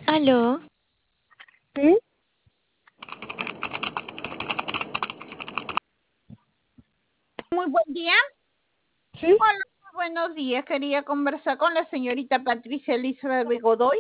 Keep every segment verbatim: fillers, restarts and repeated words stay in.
¿Aló? ¿Sí? Muy buen día. ¿Sí? Hola, muy buenos días. Quería conversar con la señorita Patricia Elizabeth Godoy.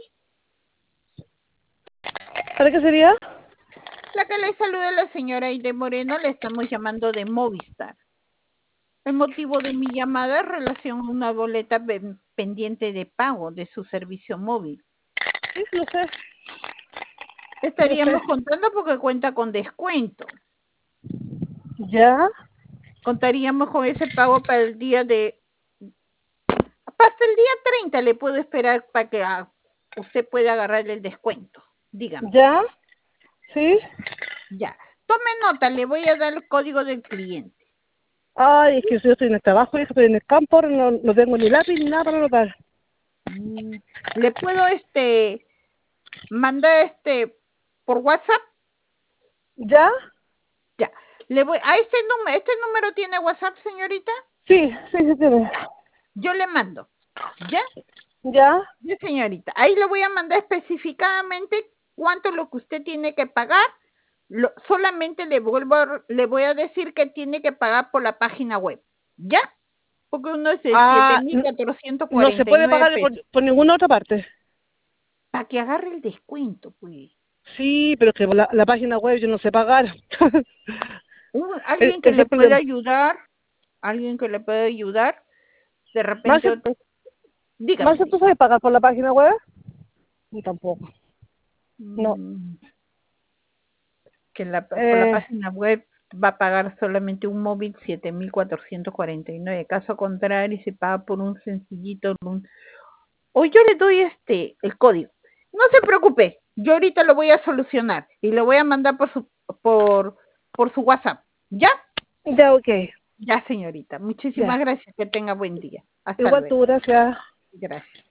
¿Para qué sería? La que le saluda la señora Aide Moreno, le estamos llamando de Movistar. El motivo de mi llamada es relación a una boleta pen- pendiente de pago de su servicio móvil. Sí, lo sé. Estaríamos contando porque cuenta con descuento. ¿Ya? Contaríamos con ese pago para el día de... Hasta el día treinta le puedo esperar para que ah, usted pueda agarrar el descuento. Dígame. ¿Ya? ¿Sí? Ya. Tome nota, le voy a dar el código del cliente. Ay, es que yo estoy en el trabajo, hija, estoy en el campo, ahora no, no tengo ni lápiz ni nada para anotar. Mm, ¿Le puedo este mandar este por WhatsApp? ¿Ya? Ya. Le voy a este número, este número tiene WhatsApp, señorita. Sí, sí, sí tiene. Yo le mando. ¿Ya? ¿Ya? Sí, señorita. Ahí le voy a mandar específicamente cuánto es lo que usted tiene que pagar. Lo, solamente le vuelvo a, le voy a decir que tiene que pagar por la página web. ¿Ya? Porque uno es de siete Ah, mil n- cuatrocientos no se cuarenta y puede nueve pagar por, pesos. por ninguna otra parte. Para que agarre el descuento, pues. Sí, pero es que por la, la página web yo no sé pagar. Un- E- alguien que Ese es le el pueda problema. ayudar, alguien que le pueda ayudar, de repente ¿Marce, otro, dígame. Marce, tú sabes pagar por la página web? Yo tampoco. No. Mm, que la, por la Eh, página web va a pagar solamente un móvil siete mil cuatrocientos cuarenta y nueve. Caso contrario, se paga por un sencillito. Un, o yo le doy este el código. No se preocupe, yo ahorita lo voy a solucionar y lo voy a mandar por su por por su WhatsApp. ¿Ya? ya, ok. Ya, señorita. Muchísimas Ya. gracias. Que tenga buen día. Hasta Igual luego. tú, gracias. Gracias.